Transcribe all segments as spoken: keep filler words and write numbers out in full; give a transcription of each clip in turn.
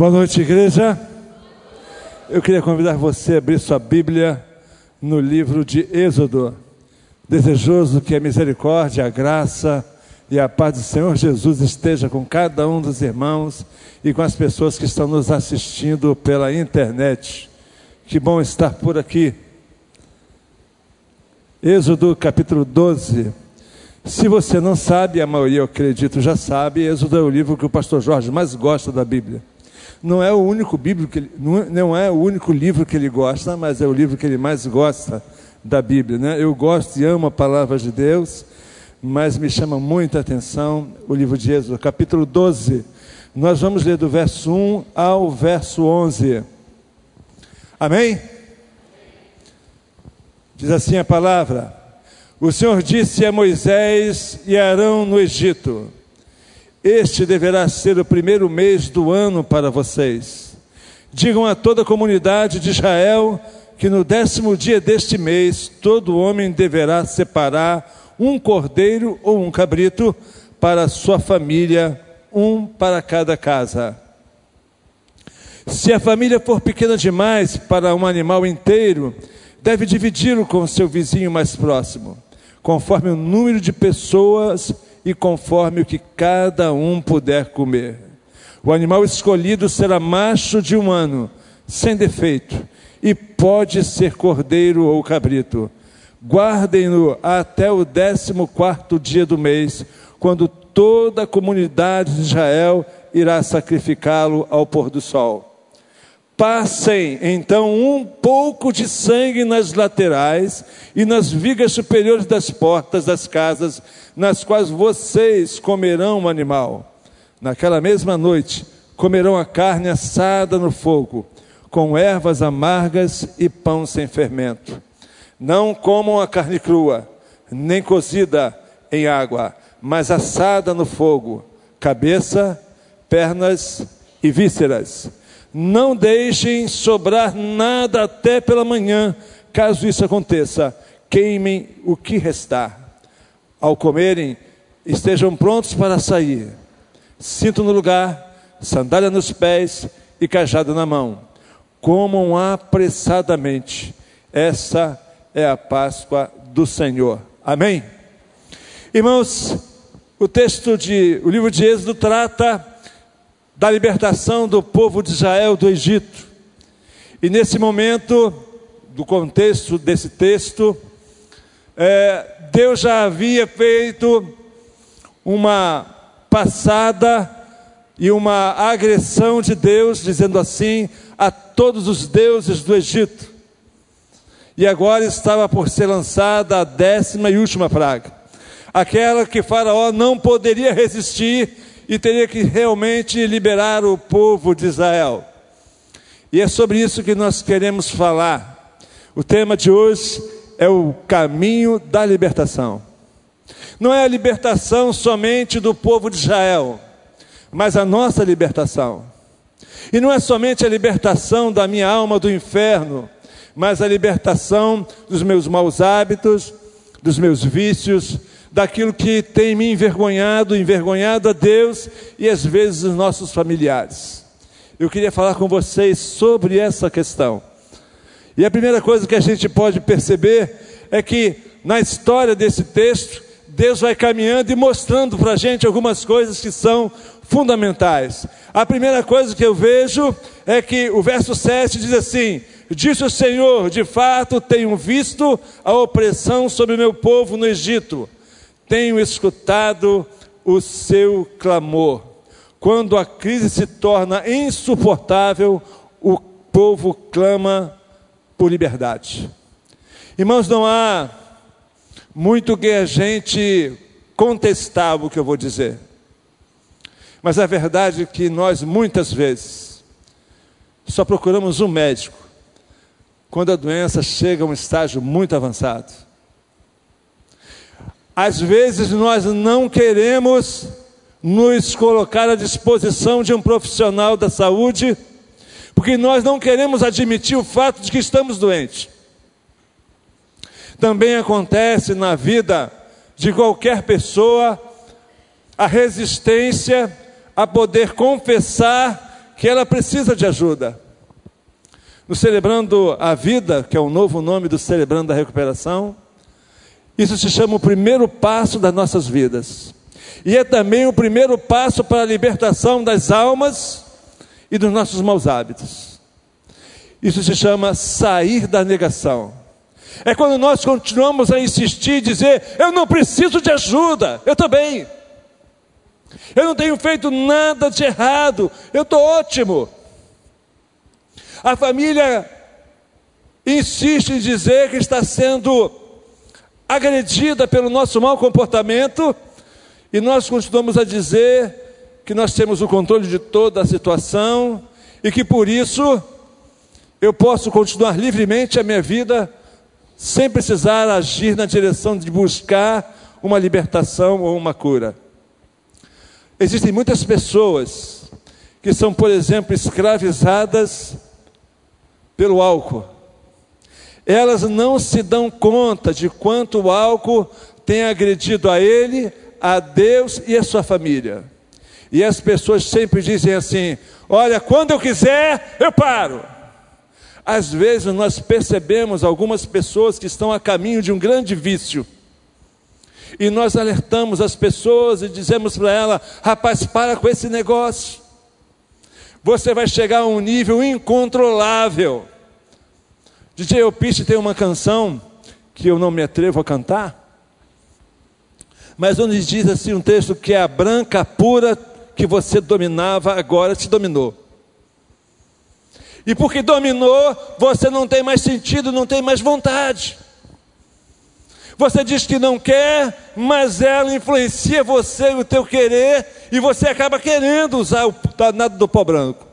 Boa noite, igreja. Eu queria convidar você a abrir sua Bíblia no livro de Êxodo, desejoso que a misericórdia, a graça e a paz do Senhor Jesus esteja com cada um dos irmãos e com as pessoas que estão nos assistindo pela internet. Que bom estar por aqui. Êxodo capítulo doze. Se você não sabe, a maioria, eu acredito, já sabe, Êxodo é o livro que o pastor Jorge mais gosta da Bíblia. Não é o único, bíblia que ele, não é o único livro que ele gosta, mas é o livro que ele mais gosta da Bíblia, né? Eu gosto e amo a palavra de Deus, mas me chama muita atenção o livro de Êxodo, capítulo doze. Nós vamos ler do verso um ao verso onze. Amém? Diz assim a palavra: O Senhor disse a Moisés e a Arão no Egito: Este deverá ser o primeiro mês do ano para vocês. Digam a toda a comunidade de Israel que no décimo dia deste mês, todo homem deverá separar um cordeiro ou um cabrito para a sua família, um para cada casa. Se a família for pequena demais para um animal inteiro, deve dividi-lo com seu vizinho mais próximo, conforme o número de pessoas e conforme o que cada um puder comer. O animal escolhido será macho de um ano, sem defeito, e pode ser cordeiro ou cabrito. Guardem-no até o décimo quarto dia do mês, quando toda a comunidade de Israel irá sacrificá-lo ao pôr do sol. Passem então um pouco de sangue nas laterais e nas vigas superiores das portas das casas, nas quais vocês comerão o animal. Naquela mesma noite, comerão a carne assada no fogo, com ervas amargas e pão sem fermento. Não comam a carne crua, nem cozida em água, mas assada no fogo, cabeça, pernas e vísceras. Não deixem sobrar nada até pela manhã. Caso isso aconteça, queimem o que restar. Ao comerem, estejam prontos para sair. Cinto no lugar, sandália nos pés e cajado na mão. Comam apressadamente. Essa é a Páscoa do Senhor. Amém? Irmãos, o texto de, o livro de Êxodo trata da libertação do povo de Israel do Egito. E nesse momento, do contexto desse texto, é, Deus já havia feito uma passada e uma agressão de Deus, dizendo assim, a todos os deuses do Egito. E agora estava por ser lançada a décima e última praga, aquela que Faraó não poderia resistir e teria que realmente liberar o povo de Israel. E é sobre isso que nós queremos falar. O tema de hoje é o caminho da libertação. Não é a libertação somente do povo de Israel, mas a nossa libertação. E não é somente a libertação da minha alma do inferno, mas a libertação dos meus maus hábitos, dos meus vícios, daquilo que tem me envergonhado, envergonhado a Deus e às vezes os nossos familiares. Eu queria falar com vocês sobre essa questão. E a primeira coisa que a gente pode perceber é que na história desse texto, Deus vai caminhando e mostrando para a gente algumas coisas que são fundamentais. A primeira coisa que eu vejo é que o verso sete diz assim: Disse o Senhor, de fato tenho visto a opressão sobre o meu povo no Egito. Tenho escutado o seu clamor. Quando a crise se torna insuportável, o povo clama por liberdade. Irmãos, não há muito que a gente contestar o que eu vou dizer. Mas a verdade é que nós, muitas vezes, só procuramos um médico quando a doença chega a um estágio muito avançado. Às vezes nós não queremos nos colocar à disposição de um profissional da saúde, porque nós não queremos admitir o fato de que estamos doentes. Também acontece na vida de qualquer pessoa a resistência a poder confessar que ela precisa de ajuda. No Celebrando a Vida, que é o novo nome do Celebrando a Recuperação, isso se chama o primeiro passo das nossas vidas. E é também o primeiro passo para a libertação das almas e dos nossos maus hábitos. Isso se chama sair da negação. É quando nós continuamos a insistir e dizer: eu não preciso de ajuda, eu estou bem. Eu não tenho feito nada de errado, eu estou ótimo. A família insiste em dizer que está sendo agredida pelo nosso mau comportamento, e nós continuamos a dizer que nós temos o controle de toda a situação e que por isso eu posso continuar livremente a minha vida sem precisar agir na direção de buscar uma libertação ou uma cura. Existem muitas pessoas que são, por exemplo, escravizadas pelo álcool. Elas não se dão conta de quanto o álcool tem agredido a ele, a Deus e a sua família. E as pessoas sempre dizem assim: olha, quando eu quiser, eu paro. Às vezes nós percebemos algumas pessoas que estão a caminho de um grande vício, e nós alertamos as pessoas e dizemos para ela: rapaz, para com esse negócio, você vai chegar a um nível incontrolável. D J Elpice tem uma canção que eu não me atrevo a cantar, mas onde diz assim um texto que é: a branca pura que você dominava agora te dominou. E porque dominou, você não tem mais sentido, não tem mais vontade. Você diz que não quer, mas ela influencia você e o teu querer, e você acaba querendo usar o danado do pó branco.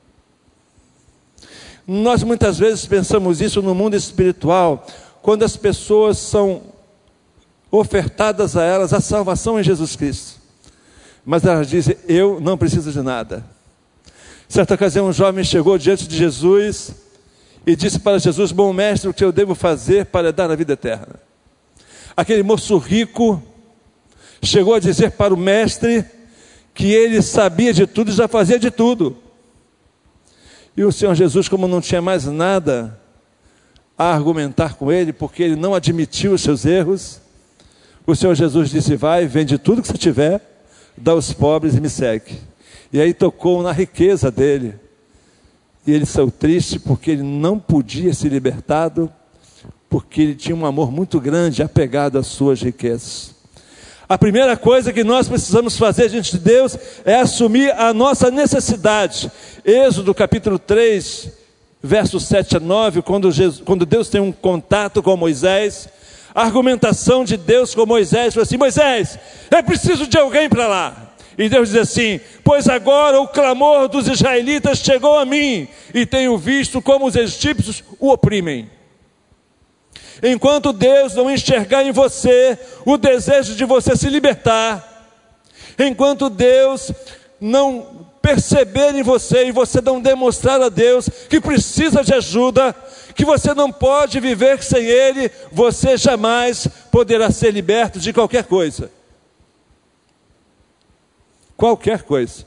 Nós muitas vezes pensamos isso no mundo espiritual, quando as pessoas são ofertadas a elas a salvação em Jesus Cristo, mas elas dizem: eu não preciso de nada. Certa ocasião um jovem chegou diante de Jesus e disse para Jesus: bom mestre, o que eu devo fazer para dar a vida eterna? Aquele moço rico chegou a dizer para o mestre que ele sabia de tudo e já fazia de tudo. E o Senhor Jesus, como não tinha mais nada a argumentar com ele, porque ele não admitiu os seus erros, o Senhor Jesus disse: vai, vende tudo que você tiver, dá aos pobres e me segue. E aí tocou na riqueza dele, e ele saiu triste porque ele não podia ser libertado, porque ele tinha um amor muito grande apegado às suas riquezas. A primeira coisa que nós precisamos fazer diante de Deus é assumir a nossa necessidade. Êxodo capítulo três, versos sete a nove, quando, Jesus, quando Deus tem um contato com Moisés, a argumentação de Deus com Moisés foi assim: Moisés, eu preciso de alguém para lá. E Deus diz assim: pois agora o clamor dos israelitas chegou a mim, e tenho visto como os egípcios o oprimem. Enquanto Deus não enxergar em você o desejo de você se libertar, enquanto Deus não perceber em você e você não demonstrar a Deus que precisa de ajuda, que você não pode viver sem Ele, você jamais poderá ser liberto de qualquer coisa. Qualquer coisa.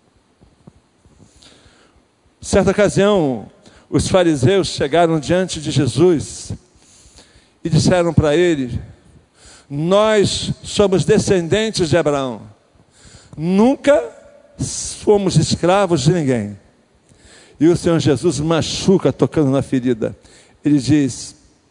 Certa ocasião, os fariseus chegaram diante de Jesus e disseram para ele: nós somos descendentes de Abraão, nunca fomos escravos de ninguém. E o Senhor Jesus machuca, tocando na ferida. Ele diz: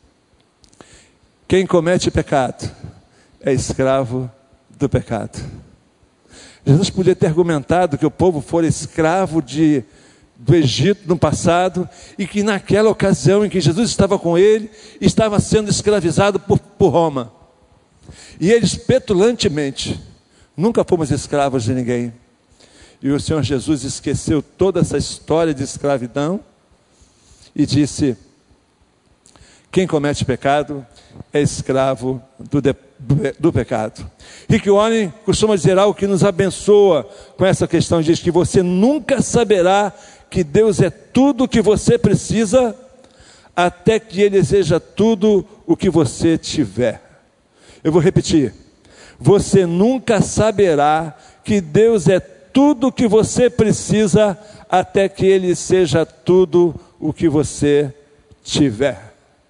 quem comete pecado é escravo do pecado. Jesus podia ter argumentado que o povo fora escravo de, do Egito no passado, e que naquela ocasião em que Jesus estava com ele, estava sendo escravizado por, por Roma. E eles petulantemente: nunca fomos escravos de ninguém. E o Senhor Jesus esqueceu toda essa história de escravidão e disse: quem comete pecado é escravo do, de, do, do pecado. Rick Warren costuma dizer algo que nos abençoa com essa questão. Diz que você nunca saberá que Deus é tudo o que você precisa, até que Ele seja tudo o que você tiver. Eu vou repetir: você nunca saberá que Deus é tudo o que você precisa até que Ele seja tudo o que você tiver.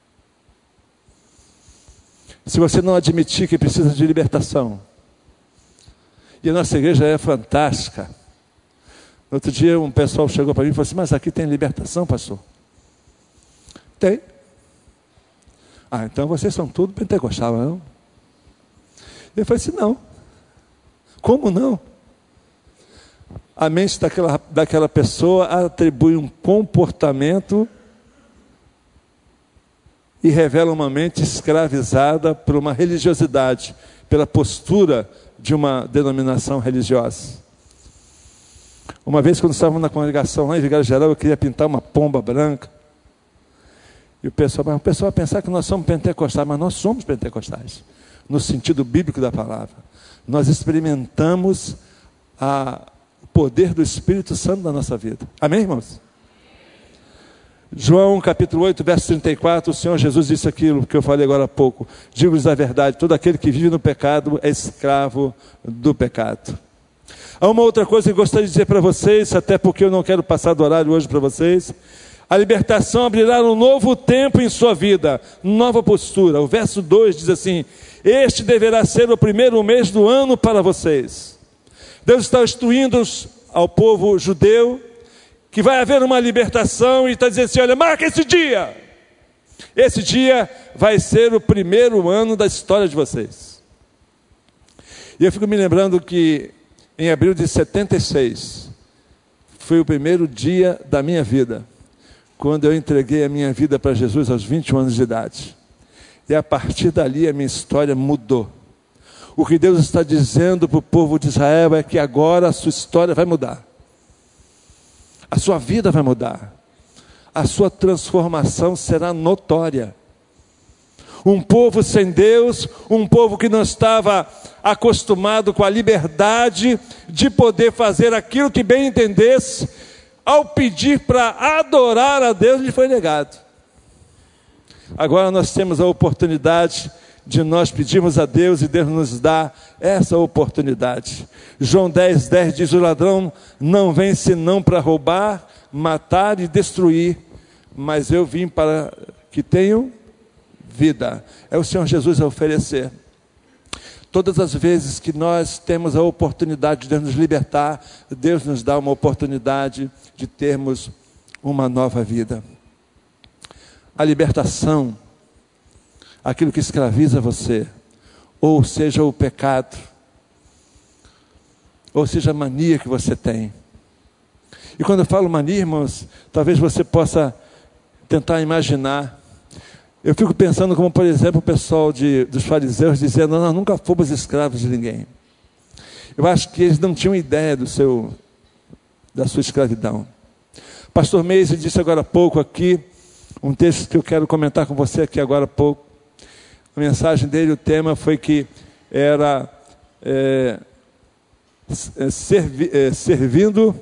Se você não admitir que precisa de libertação, e a nossa igreja é fantástica. No outro dia um pessoal chegou para mim e falou assim: mas aqui tem libertação, pastor? Tem. Ah, então vocês são tudo pentecostal, não? Eu falei assim: não. Como não? A mente daquela, daquela pessoa atribui um comportamento e revela uma mente escravizada por uma religiosidade, pela postura de uma denominação religiosa. Uma vez, quando estávamos na congregação lá em Vigário Geral, eu queria pintar uma pomba branca. E o pessoal, o pessoal vai pensar que nós somos pentecostais, mas nós somos pentecostais, no sentido bíblico da palavra. Nós experimentamos a, o poder do Espírito Santo na nossa vida. Amém, irmãos? João capítulo oito, verso trinta e quatro, o Senhor Jesus disse aquilo que eu falei agora há pouco: digo-lhes a verdade, todo aquele que vive no pecado é escravo do pecado. Há uma outra coisa que eu gostaria de dizer para vocês, até porque eu não quero passar do horário hoje para vocês. A libertação abrirá um novo tempo em sua vida, nova postura. O verso dois diz assim: este deverá ser o primeiro mês do ano para vocês. Deus está instruindo ao povo judeu que vai haver uma libertação, e está dizendo assim: olha, marca esse dia. Esse dia vai ser o primeiro ano da história de vocês. E eu fico me lembrando que em abril de setenta e seis, foi o primeiro dia da minha vida, quando eu entreguei a minha vida para Jesus aos vinte e um anos de idade. E a partir dali a minha história mudou. O que Deus está dizendo para o povo de Israel é que agora a sua história vai mudar. A sua vida vai mudar. A sua transformação será notória. Um povo sem Deus, um povo que não estava acostumado com a liberdade de poder fazer aquilo que bem entendesse, ao pedir para adorar a Deus, lhe foi negado. Agora nós temos a oportunidade de nós pedirmos a Deus e Deus nos dá essa oportunidade. João dez, dez diz: o ladrão não vem senão para roubar, matar e destruir, mas eu vim para que tenham vida. É o Senhor Jesus a oferecer. Todas as vezes que nós temos a oportunidade de nos libertar, Deus nos dá uma oportunidade de termos uma nova vida. A libertação, aquilo que escraviza você, ou seja o pecado, ou seja a mania que você tem. E quando eu falo mania, irmãos, talvez você possa tentar imaginar. Eu fico pensando como, por exemplo, o pessoal de, dos fariseus dizendo: nós nunca fomos escravos de ninguém. Eu acho que eles não tinham ideia do seu, da sua escravidão. Pastor Meise disse agora há pouco aqui, um texto que eu quero comentar com você aqui agora há pouco. A mensagem dele, o tema foi que era é, servi, é, servindo,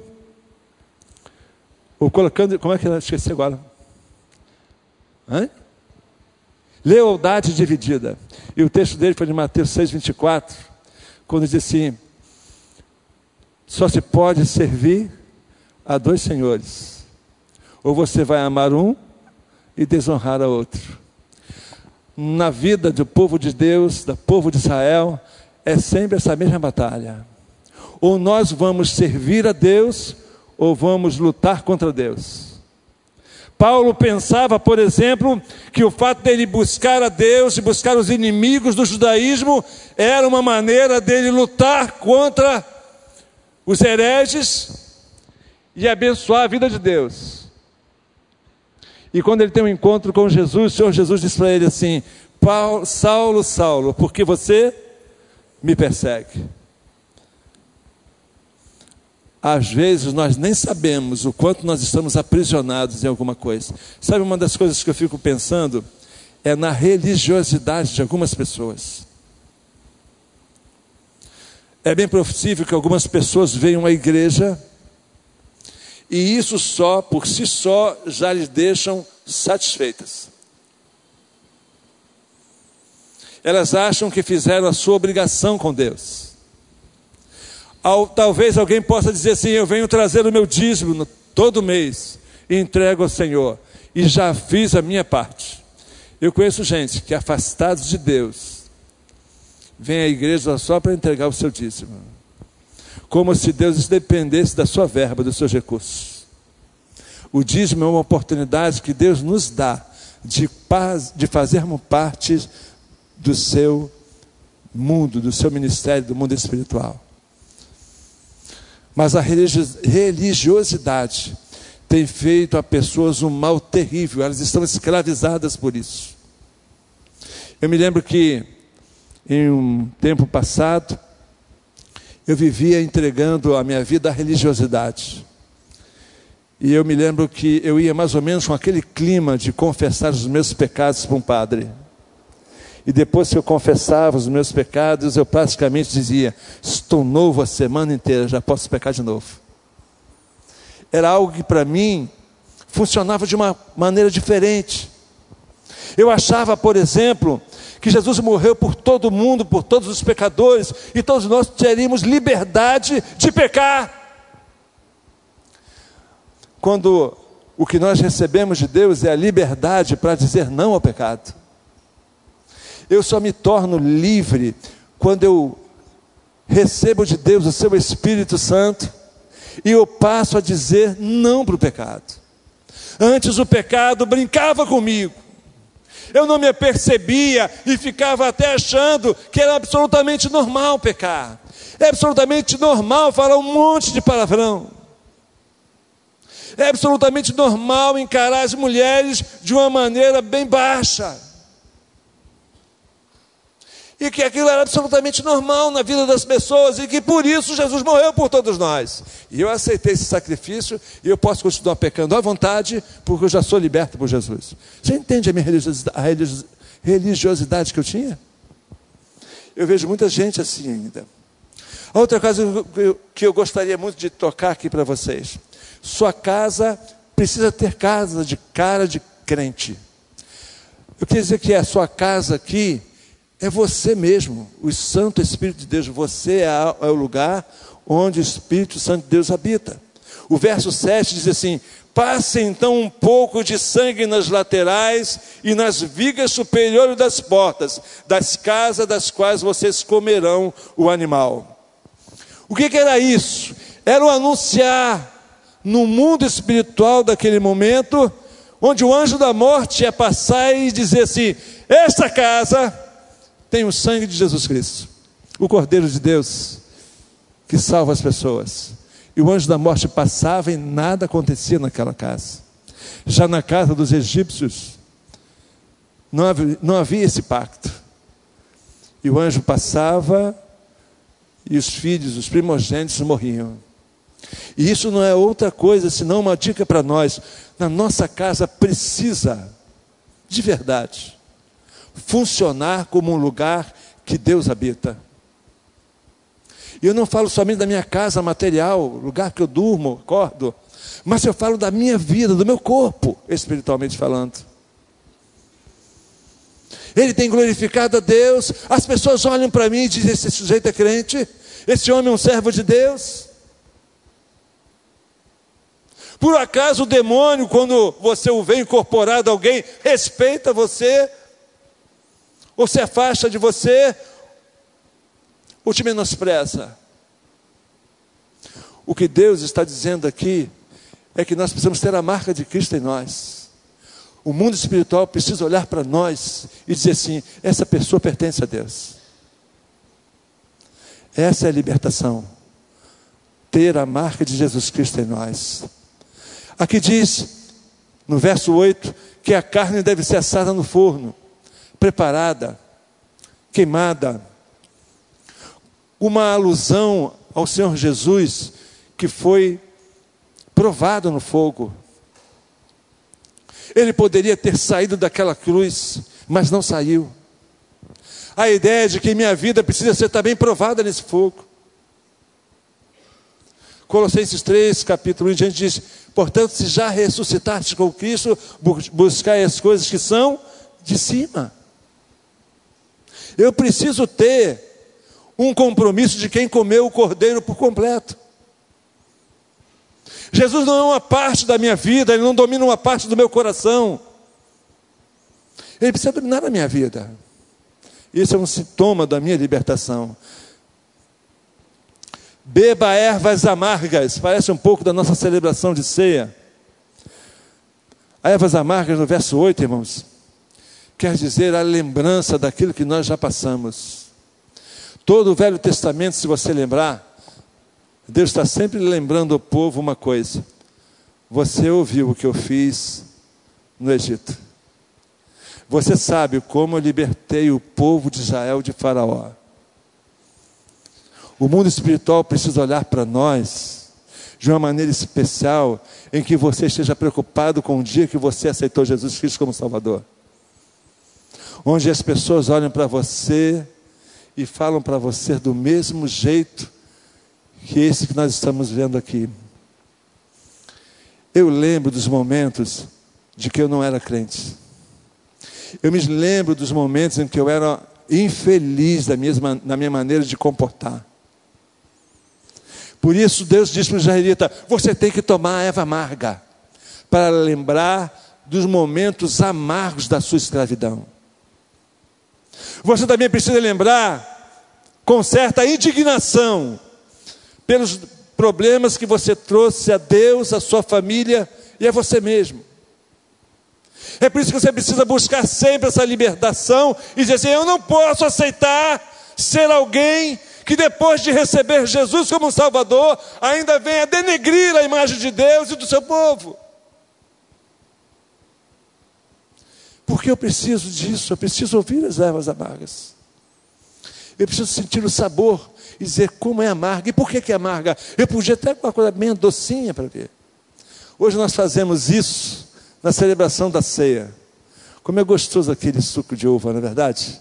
ou colocando, como é que eu esqueci agora? Hã? Lealdade dividida. E o texto dele foi de Mateus seis, vinte e quatro, quando diz assim: só se pode servir a dois senhores. Ou você vai amar um e desonrar a outro. Na vida do povo de Deus, do povo de Israel, é sempre essa mesma batalha. Ou nós vamos servir a Deus, ou vamos lutar contra Deus. Paulo pensava, por exemplo, que o fato dele buscar a Deus e buscar os inimigos do judaísmo era uma maneira dele lutar contra os hereges e abençoar a vida de Deus. E quando ele tem um encontro com Jesus, o Senhor Jesus diz para ele assim: Paulo, Saulo, Saulo, por que você me persegue? Às vezes nós nem sabemos o quanto nós estamos aprisionados em alguma coisa. Sabe, uma das coisas que eu fico pensando é na religiosidade de algumas pessoas. É bem possível que algumas pessoas venham à igreja e isso só, por si só, já lhes deixam satisfeitas. Elas acham que fizeram a sua obrigação com Deus. Talvez alguém possa dizer assim: eu venho trazer o meu dízimo todo mês e entrego ao Senhor, e já fiz a minha parte. Eu conheço gente que, afastados de Deus, vem à igreja só para entregar o seu dízimo, como se Deus dependesse da sua verba, dos seus recursos. O dízimo é uma oportunidade que Deus nos dá de, paz, de fazermos parte do seu mundo, do seu ministério, do mundo espiritual. Mas a religiosidade tem feito a pessoas um mal terrível, elas estão escravizadas por isso. Eu me lembro que, em um tempo passado, eu vivia entregando a minha vida à religiosidade. E eu me lembro que eu ia mais ou menos com aquele clima de confessar os meus pecados para um padre. E depois que eu confessava os meus pecados, eu praticamente dizia: estou novo a semana inteira, já posso pecar de novo. Era algo que para mim funcionava de uma maneira diferente. Eu achava, por exemplo, que Jesus morreu por todo mundo, por todos os pecadores, e todos nós teríamos liberdade de pecar. Quando o que nós recebemos de Deus é a liberdade para dizer não ao pecado. Eu só me torno livre quando eu recebo de Deus o seu Espírito Santo e eu passo a dizer não para o pecado. Antes o pecado brincava comigo, eu não me apercebia e ficava até achando que era absolutamente normal pecar. É absolutamente normal falar um monte de palavrão. É absolutamente normal encarar as mulheres de uma maneira bem baixa. E que aquilo era absolutamente normal na vida das pessoas, e que por isso Jesus morreu por todos nós. E eu aceitei esse sacrifício, e eu posso continuar pecando à vontade, porque eu já sou liberto por Jesus. Você entende a minha religiosidade, a religiosidade que eu tinha? Eu vejo muita gente assim ainda. A outra coisa que eu gostaria muito de tocar aqui para vocês: sua casa precisa ter casa de cara de crente. Eu queria dizer que a sua casa aqui é você mesmo, o Santo Espírito de Deus. Você é, é o lugar onde o Espírito Santo de Deus habita. O verso sete diz assim: passe então um pouco de sangue nas laterais e nas vigas superiores das portas, das casas das quais vocês comerão o animal. O que, que era isso? Era o anunciar no mundo espiritual daquele momento, onde o anjo da morte ia passar e dizer assim: esta casa tem o sangue de Jesus Cristo, o Cordeiro de Deus, que salva as pessoas. E o anjo da morte passava e nada acontecia naquela casa. Já na casa dos egípcios, não havia, não havia esse pacto. E o anjo passava e os filhos, os primogênitos morriam. E isso não é outra coisa senão uma dica para nós. Na nossa casa precisa, de verdade, funcionar como um lugar que Deus habita. E eu não falo somente da minha casa material, lugar que eu durmo, acordo, mas eu falo da minha vida, do meu corpo, espiritualmente falando. Ele tem glorificado a Deus. As pessoas olham para mim e dizem: esse sujeito é crente, esse homem é um servo de Deus. Por acaso o demônio, quando você o vê incorporado a alguém, respeita você? Ou se afasta de você, ou te menospreza? O que Deus está dizendo aqui é que nós precisamos ter a marca de Cristo em nós. O mundo espiritual precisa olhar para nós e dizer assim: essa pessoa pertence a Deus. Essa é a libertação, ter a marca de Jesus Cristo em nós. Aqui diz, no verso oito, que a carne deve ser assada no forno, preparada, queimada. Uma alusão ao Senhor Jesus, que foi provado no fogo. Ele poderia ter saído daquela cruz, mas não saiu. A ideia de que minha vida precisa ser também provada nesse fogo. Colossenses três, capítulo um em diante diz: portanto, se já ressuscitaste com Cristo, buscai as coisas que são de cima. Eu preciso ter um compromisso de quem comeu o cordeiro por completo. Jesus não é uma parte da minha vida, Ele não domina uma parte do meu coração. Ele precisa dominar a minha vida. Isso é um sintoma da minha libertação. Beba ervas amargas, parece um pouco da nossa celebração de ceia. A ervas amargas, no verso oito, irmãos, quer dizer a lembrança daquilo que nós já passamos. Todo o Velho Testamento, se você lembrar, Deus está sempre lembrando ao povo uma coisa: você ouviu o que eu fiz no Egito. Você sabe como eu libertei o povo de Israel de Faraó. O mundo espiritual precisa olhar para nós de uma maneira especial, em que você esteja preocupado com o dia que você aceitou Jesus Cristo como Salvador. Onde as pessoas olham para você e falam para você do mesmo jeito que esse que nós estamos vendo aqui. Eu lembro dos momentos de que eu não era crente. Eu me lembro dos momentos em que eu era infeliz da mesma, na minha maneira de comportar. Por isso Deus diz para o israelita: você tem que tomar a erva amarga, para lembrar dos momentos amargos da sua escravidão. Você também precisa lembrar, com certa indignação, pelos problemas que você trouxe a Deus, a sua família e a você mesmo. É por isso que você precisa buscar sempre essa libertação e dizer assim: eu não posso aceitar ser alguém que depois de receber Jesus como Salvador, ainda venha denegrir a imagem de Deus e do seu povo. Porque eu preciso disso, eu preciso ouvir as ervas amargas. Eu preciso sentir o sabor e dizer como é amarga. E por que que é amarga? Eu podia até com uma coisa bem docinha para ver. Hoje nós fazemos isso na celebração da ceia. Como é gostoso aquele suco de uva, não é verdade?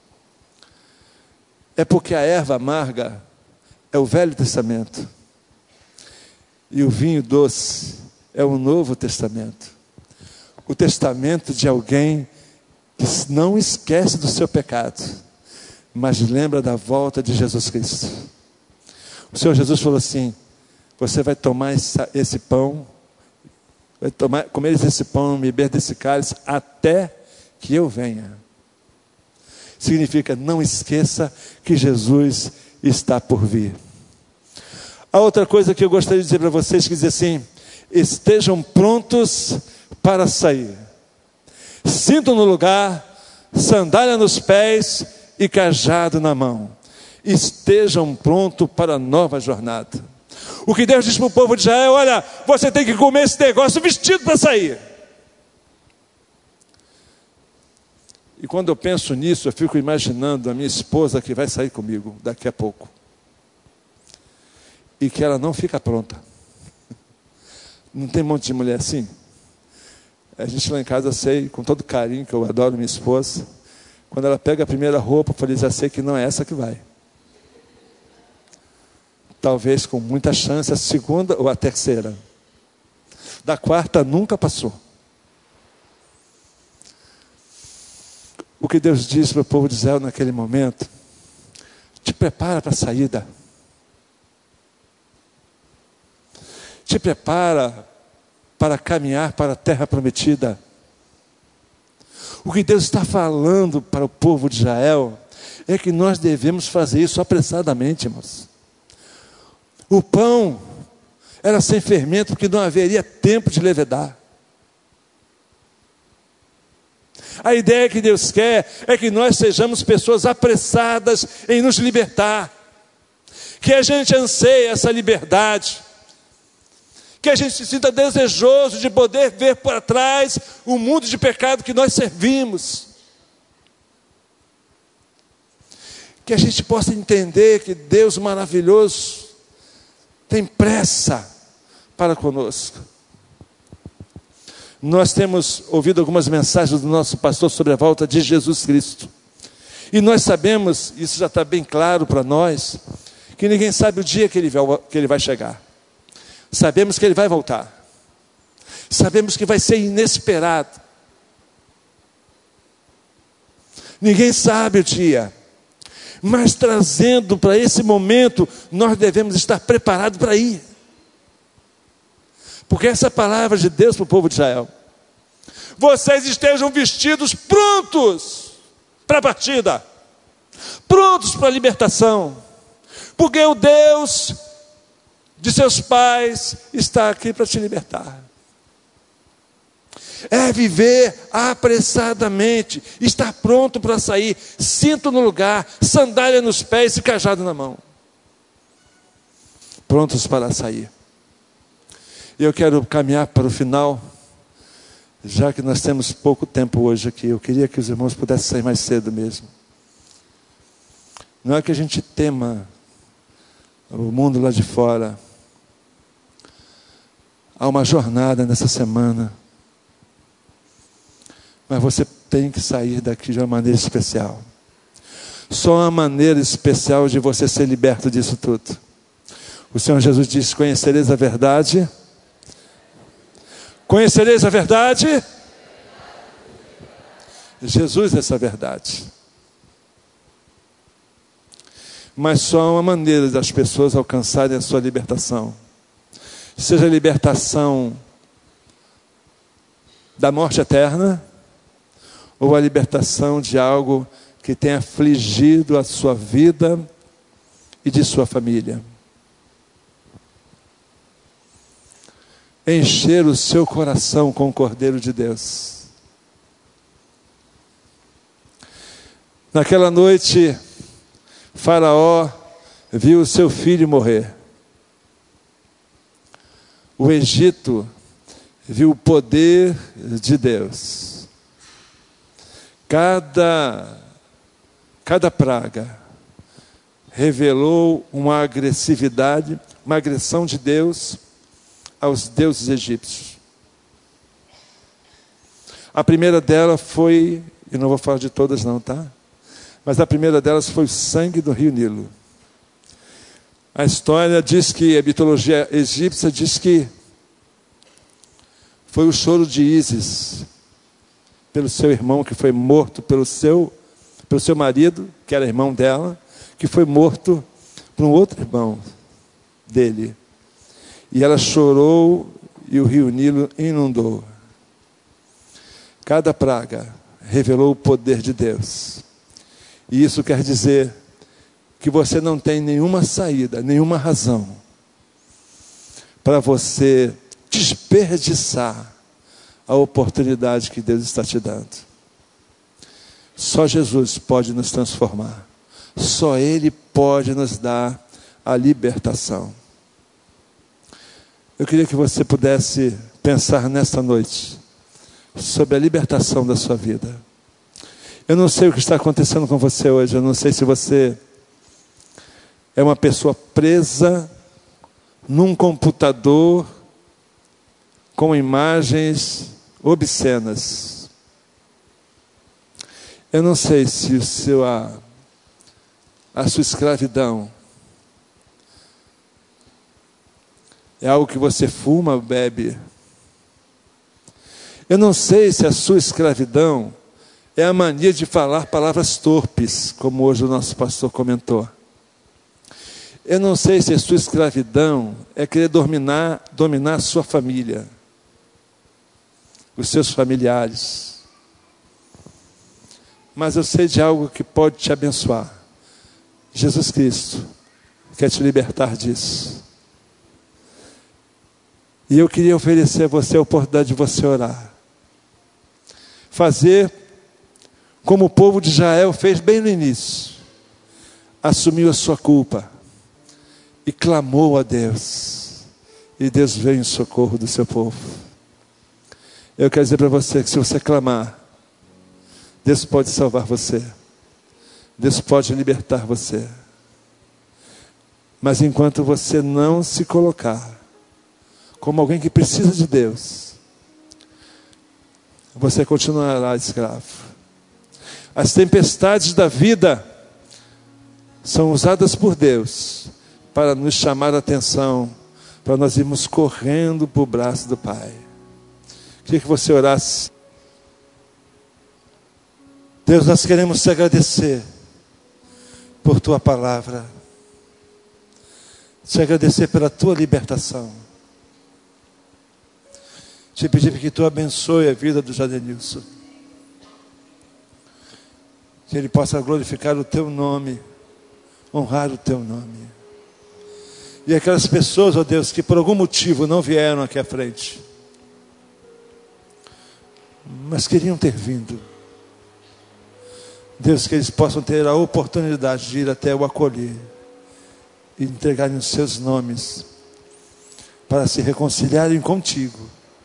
É porque a erva amarga é o Velho Testamento. E o vinho doce é o Novo Testamento. O testamento de alguém que não esquece do seu pecado, mas lembra da volta de Jesus Cristo. O Senhor Jesus falou assim: você vai tomar essa, esse pão, vai tomar, comer esse pão, beber desse cálice, até que eu venha. Significa, não esqueça que Jesus está por vir. A outra coisa que eu gostaria de dizer para vocês, que diz assim: estejam prontos para sair. Cinto no lugar, sandália nos pés e cajado na mão. Estejam prontos para a nova jornada. O que Deus diz para o povo de Israel: olha, você tem que comer esse negócio vestido para sair. E quando eu penso nisso, eu fico imaginando a minha esposa que vai sair comigo daqui a pouco. E que ela não fica pronta. Não tem um monte de mulher assim? A gente lá em casa, sei, com todo carinho, que eu adoro minha esposa. Quando ela pega a primeira roupa, eu falei: já sei que não é essa que vai. Talvez com muita chance a segunda ou a terceira. Da quarta nunca passou. O que Deus diz para o povo de Israel naquele momento: te prepara para a saída. Te prepara para caminhar para a terra prometida. O que Deus está falando para o povo de Israel é que nós devemos fazer isso apressadamente, irmãos. O pão era sem fermento, porque não haveria tempo de levedar. A ideia que Deus quer é que nós sejamos pessoas apressadas em nos libertar, que a gente anseie essa liberdade, que a gente se sinta desejoso de poder ver para trás o mundo de pecado que nós servimos, que a gente possa entender que Deus maravilhoso tem pressa para conosco. Nós temos ouvido algumas mensagens do nosso pastor sobre a volta de Jesus Cristo. E nós sabemos, isso já está bem claro para nós, que ninguém sabe o dia que ele vai, que ele vai chegar. Sabemos que ele vai voltar. Sabemos que vai ser inesperado. Ninguém sabe o dia. mas trazendo para esse momento, nós devemos estar preparados para ir. Porque essa é a palavra de Deus para o povo de Israel. Vocês estejam vestidos prontos para a partida, prontos para a libertação, porque o Deus de seus pais está aqui para te libertar. É viver apressadamente, estar pronto para sair, cinto no lugar, sandália nos pés e cajado na mão. Prontos para sair. Eu quero caminhar para o final, já que nós temos pouco tempo hoje aqui. Eu queria que os irmãos pudessem sair mais cedo mesmo. Não é que a gente tema o mundo lá de fora. Há uma jornada nessa semana. Mas você tem que sair daqui de uma maneira especial. Só uma maneira especial de você ser liberto disso tudo. O Senhor Jesus disse: conhecereis a verdade. Conhecereis a verdade. Jesus é essa verdade. Mas só há uma maneira das pessoas alcançarem a sua libertação. Seja a libertação da morte eterna, ou a libertação de algo que tem afligido a sua vida e de sua família. Encher o seu coração com o Cordeiro de Deus. Naquela noite, Faraó viu o seu filho morrer. O Egito viu o poder de Deus. Cada, cada praga revelou uma agressividade, uma agressão de Deus aos deuses egípcios. A primeira dela foi, e não vou falar de todas não, tá? Mas a primeira delas foi o sangue do rio Nilo. A história diz que, a mitologia egípcia diz que foi o choro de Ísis pelo seu irmão que foi morto pelo seu, pelo seu marido, que era irmão dela, que foi morto por um outro irmão dele. E ela chorou e o rio Nilo inundou. Cada praga revelou o poder de Deus. E isso quer dizer que você não tem nenhuma saída, nenhuma razão para você desperdiçar a oportunidade que Deus está te dando. Só Jesus pode nos transformar. Só Ele pode nos dar a libertação. Eu queria que você pudesse pensar nesta noite sobre a libertação da sua vida. Eu não sei o que está acontecendo com você hoje. Eu não sei se você é uma pessoa presa num computador com imagens obscenas. Eu não sei se o seu, a, a sua escravidão é algo que você fuma, bebe. Eu não sei se a sua escravidão é a mania de falar palavras torpes, como hoje o nosso pastor comentou. Eu não sei se a sua escravidão é querer dominar, dominar a sua família, os seus familiares. Mas eu sei de algo que pode te abençoar. Jesus Cristo quer te libertar disso. E eu queria oferecer a você a oportunidade de você orar. Fazer como o povo de Israel fez bem no início. Assumiu a sua culpa e clamou a Deus. E Deus veio em socorro do seu povo. Eu quero dizer para você que se você clamar, Deus pode salvar você. Deus pode libertar você. Mas enquanto você não se colocar como alguém que precisa de Deus, você continuará escravo. As tempestades da vida são usadas por Deus para nos chamar a atenção, para nós irmos correndo para o braço do Pai. Queria que você orasse. Deus, nós queremos te agradecer por tua palavra, te agradecer pela tua libertação, te pedir que tu abençoe a vida do Jadenilson, que ele possa glorificar o teu nome, honrar o teu nome. E aquelas pessoas, ó Deus, que por algum motivo não vieram aqui à frente, mas queriam ter vindo, Deus, que eles possam ter a oportunidade de ir até o acolher e entregarem os seus nomes para se reconciliarem contigo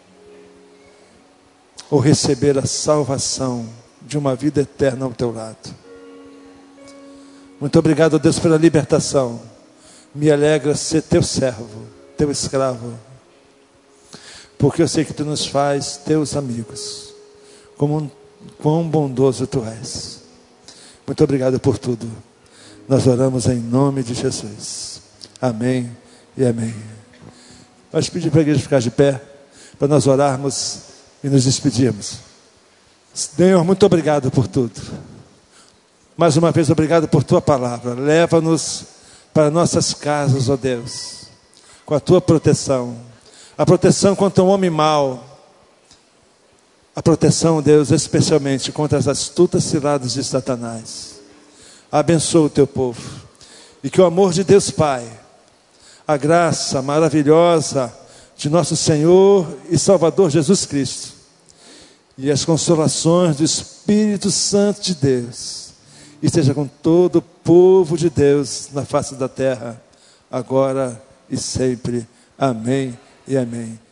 ou receber a salvação de uma vida eterna ao teu lado. Muito obrigado, Deus, pela libertação. Me alegra ser teu servo, teu escravo, porque eu sei que tu nos faz teus amigos. Como quão bondoso tu és. Muito obrigado por tudo. Nós oramos em nome de Jesus. Amém e amém. Vamos pedir para a igreja ficar de pé, para nós orarmos e nos despedirmos. Senhor, muito obrigado por tudo. Mais uma vez, obrigado por tua palavra. Leva-nos para nossas casas, ó Deus, com a tua proteção. A proteção contra o homem mau. A proteção, Deus, especialmente contra as astutas ciladas de Satanás. Abençoa o teu povo. E que o amor de Deus Pai, a graça maravilhosa de nosso Senhor e Salvador Jesus Cristo, e as consolações do Espírito Santo de Deus, esteja com todo o povo de Deus na face da terra, agora e sempre. Amém e amém.